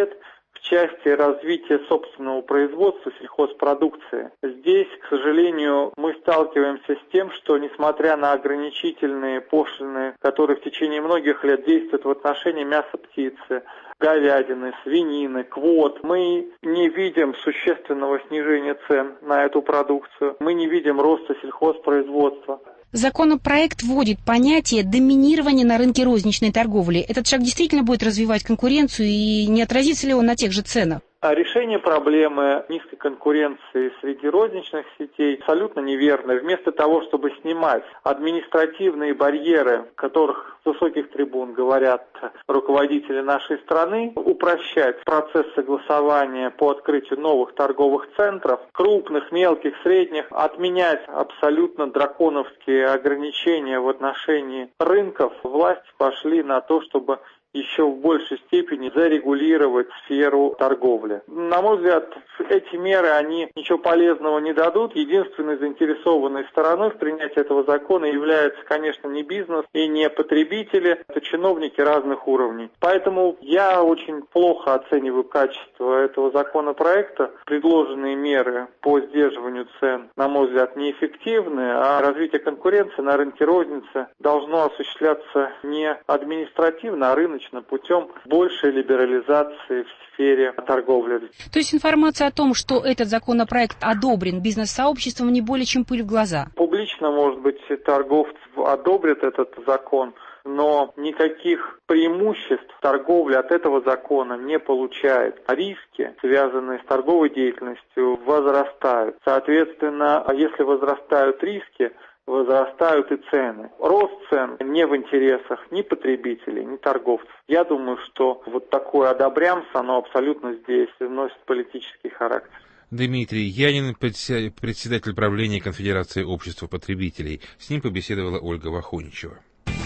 в части развития собственного производства сельхозпродукции. Здесь, к сожалению, мы сталкиваемся с тем, что несмотря на ограничительные пошлины, которые в течение многих лет действуют в отношении мяса птицы, говядины, свинины, квот, мы не видим существенного снижения цен на эту продукцию, мы не видим роста сельхозпроизводства. Законопроект вводит понятие доминирования на рынке розничной торговли. Этот шаг действительно будет развивать конкуренцию, и не отразится ли он на тех же ценах? А решение проблемы низкой конкуренции среди розничных сетей абсолютно неверно. Вместо того, чтобы снимать административные барьеры, о которых с высоких трибун говорят руководители нашей страны, упрощать процесс согласования по открытию новых торговых центров, крупных, мелких, средних, отменять абсолютно драконовские ограничения в отношении рынков, власти пошли на то, чтобы еще в большей степени зарегулировать сферу торговли. На мой взгляд, эти меры, они ничего полезного не дадут. Единственной заинтересованной стороной в принятии этого закона является, конечно, не бизнес и не потребители, это чиновники разных уровней. Поэтому я очень плохо оцениваю качество этого законопроекта. Предложенные меры по сдерживанию цен, на мой взгляд, неэффективны, а развитие конкуренции на рынке розницы должно осуществляться не административно, а рыночно, путем большей либерализации в сфере торговли. То есть информация о том, что этот законопроект одобрен бизнес-сообществом, не более чем пыль в глаза? Публично, может быть, торговцы одобрят этот закон, но никаких преимуществ торговли от этого закона не получает. Риски, связанные с торговой деятельностью, возрастают. Соответственно, если возрастают риски, возрастают и цены. Рост цен не в интересах ни потребителей, ни торговцев. Я думаю, что вот такое одобрямство, оно абсолютно здесь носит политический характер. Дмитрий Янин, председатель правления Конфедерации общества потребителей. С ним побеседовала Ольга Вахуничева.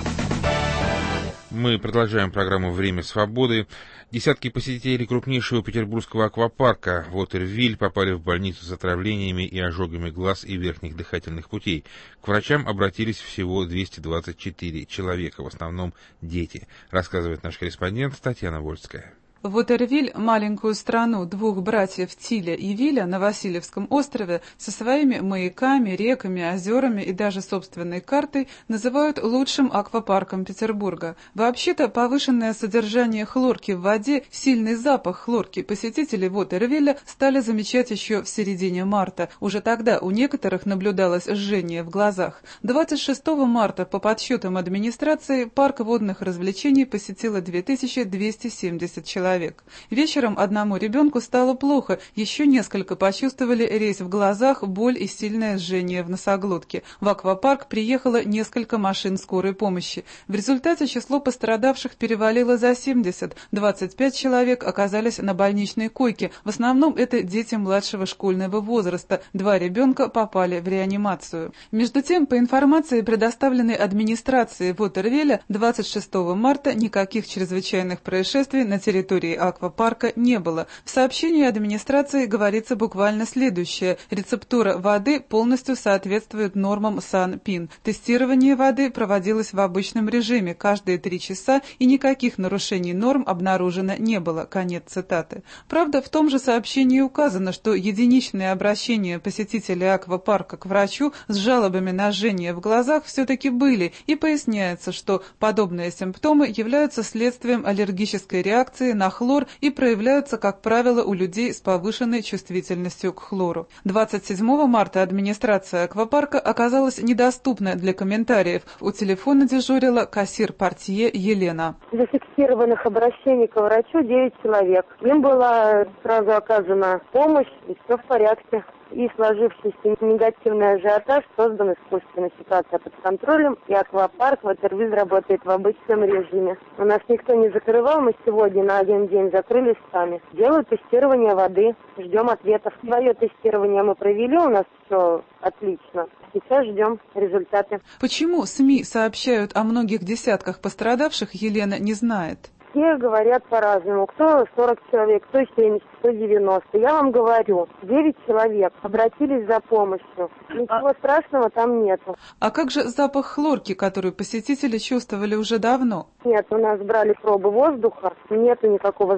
Мы продолжаем программу «Время свободы». Десятки посетителей крупнейшего петербургского аквапарка «Вотервиль» попали в больницу с отравлениями и ожогами глаз и верхних дыхательных путей. К врачам обратились всего двести двадцать четыре человека, в основном дети, рассказывает наш корреспондент Татьяна Вольская. Вотервиль, маленькую страну двух братьев Тиля и Виля на Васильевском острове, со своими маяками, реками, озерами и даже собственной картой называют лучшим аквапарком Петербурга. Вообще-то повышенное содержание хлорки в воде, сильный запах хлорки посетители Вотервилля стали замечать еще в середине марта. Уже тогда у некоторых наблюдалось жжение в глазах. двадцать шестого марта по подсчетам администрации парк водных развлечений посетило две тысячи двести семьдесят человек. Вечером одному ребенку стало плохо, еще несколько почувствовали резь в глазах, боль и сильное жжение в носоглотке. В аквапарк приехало несколько машин скорой помощи. В результате число пострадавших перевалило за семьдесят, двадцать пять человек оказались на больничной койке. В основном это дети младшего школьного возраста, два ребенка попали в реанимацию. Между тем, по информации, предоставленной администрацией Вотервилля, двадцать шестого марта никаких чрезвычайных происшествий на территории аквапарка не было. В сообщении администрации говорится буквально следующее. Рецептура воды полностью соответствует нормам Санпин. Тестирование воды проводилось в обычном режиме каждые три часа, и никаких нарушений норм обнаружено не было. Конец цитаты. Правда, в том же сообщении указано, что единичные обращения посетителей аквапарка к врачу с жалобами на жжение в глазах все-таки были, и поясняется, что подобные симптомы являются следствием аллергической реакции на хлор и проявляются, как правило, у людей с повышенной чувствительностью к хлору. двадцать седьмого марта администрация аквапарка оказалась недоступна для комментариев. У телефона дежурила кассир-портье Елена. Зафиксированных обращений к врачу девять человек. Им была сразу оказана помощь, и все в порядке. И сложившийся негативный ажиотаж создан искусственно. Ситуация под контролем, и аквапарк Вотервиль работает в обычном режиме. У нас никто не закрывал, мы сегодня на один день закрылись сами. Делают тестирование воды, ждем ответов. Свое тестирование мы провели, у нас все отлично. Сейчас ждем результаты. Почему СМИ сообщают о многих десятках пострадавших, Елена не знает. Все говорят по-разному. Кто сорок человек, кто семьдесят, кто девяносто. Я вам говорю, девять человек обратились за помощью. Ничего а... страшного там нету. А как же запах хлорки, который посетители чувствовали уже давно? Нет, у нас брали пробы воздуха, нету никакого запаха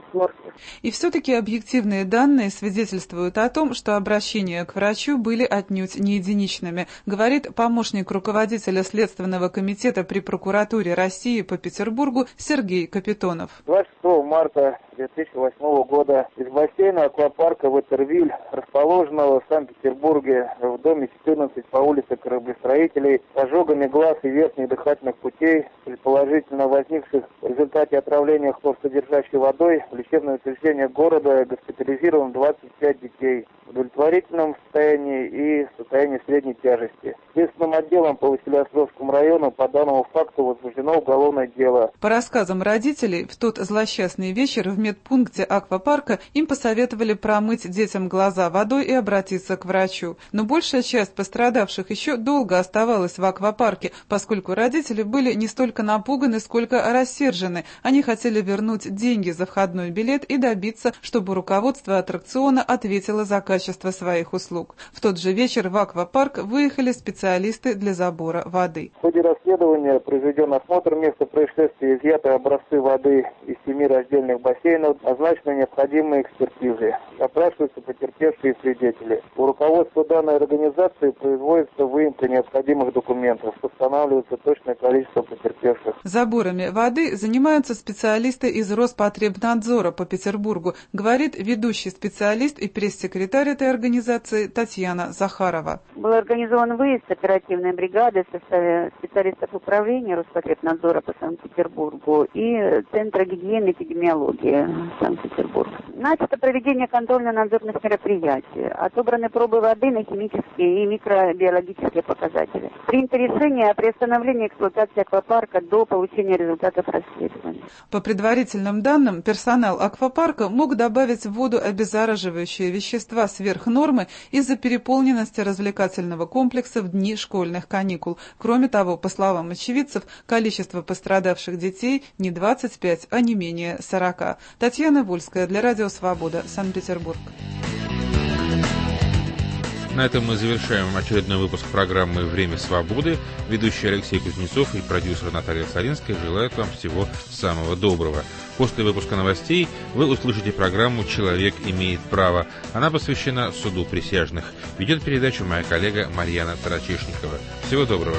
смерти. И все-таки объективные данные свидетельствуют о том, что обращения к врачу были отнюдь не единичными, говорит помощник руководителя Следственного комитета при прокуратуре России по Петербургу Сергей Капитонов. двадцать шестого марта две тысячи восьмого года из бассейна аквапарка Ватервиль, расположенного в Санкт-Петербурге в доме четырнадцать по улице Кораблестроителей, с ожогами глаз и верхних дыхательных путей, предположительно возникших в результате отравления хлорсодержащей водой, в лечебное учреждение города госпитализировано двадцать пять детей в удовлетворительном состоянии и в состоянии средней тяжести. Следственным отделом по Василиостровскому району по данному факту возбуждено уголовное дело. По рассказам родителей, в тот злосчастный вечер в медпункте аквапарка им посоветовали промыть детям глаза водой и обратиться к врачу. Но большая часть пострадавших еще долго оставалась в аквапарке, поскольку родители были не столько напуганы, сколько рассержены. Они хотели вернуть деньги за входной билет и добиться, чтобы руководство аттракциона ответило за качество своих услуг. В тот же вечер в аквапарк выехали специалисты для забора воды. В ходе расследования произведен осмотр места происшествия, изъяты образцы воды из семи раздельных бассейнов, назначены необходимые экспертизы. Опрашиваются потерпевшие свидетели. У руководства данной организации производится выемка необходимых документов, устанавливается точное количество потерпевших. Заборами воды занимаются специалисты из Роспотребнадзора по Петербургу, говорит ведущий специалист и пресс-секретарь этой организации Татьяна Захарова. Был организован выезд с оперативной бригады в составе специалистов управления Роспотребнадзора по Санкт-Петербургу и Центра гигиены и эпидемиологии Санкт-Петербурга. Начато проведение контрольно-надзорных мероприятий. Отобраны пробы воды на химические и микробиологические показатели. Принято решение о приостановлении эксплуатации аквапарка до получения результатов расследования. По предварительным данным, персонал аквапарка мог добавить в воду обеззараживающие вещества сверх нормы из-за переполненности развлекательного комплекса в дни школьных каникул. Кроме того, по словам очевидцев, количество пострадавших детей не двадцать пять, а не менее сорока. Татьяна Вольская для Радио Свобода, Санкт-Петербург. На этом мы завершаем очередной выпуск программы «Время свободы». Ведущий Алексей Кузнецов и продюсер Наталья Саринская желают вам всего самого доброго. После выпуска новостей вы услышите программу «Человек имеет право». Она посвящена суду присяжных. Ведет передачу моя коллега Марьяна Тарачешникова. Всего доброго.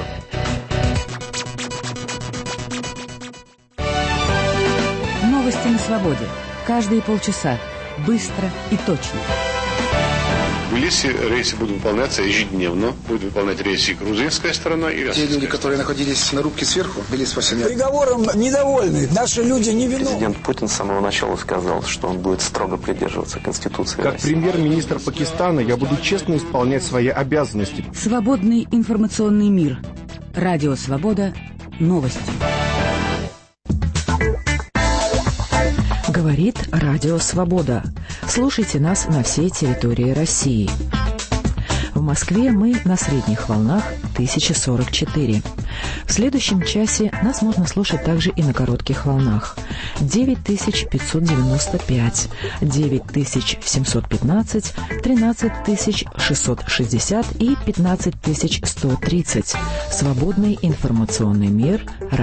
Новости на свободе. Каждые полчаса. Быстро и точно. В Тбилиси рейсы будут выполняться ежедневно. Будет выполнять рейсы грузинская сторона и российская. Те люди, которые находились на рубке сверху, были спасены. Приговором недовольны. Наши люди не виновны. Президент Путин с самого начала сказал, что он будет строго придерживаться Конституции Как России. премьер-министр Пакистана я буду честно исполнять свои обязанности. Свободный информационный мир. Радио Свобода. Новости. Говорит Радио Свобода. Слушайте нас на всей территории России. В Москве мы на средних волнах тысяча сорок четыре. В следующем часе нас можно слушать также и на коротких волнах. девять тысяч пятьсот девяносто пять, девять тысяч семьсот пятнадцать, тринадцать тысяч шестьсот шестьдесят и пятнадцать тысяч сто тридцать. Свободный информационный мир.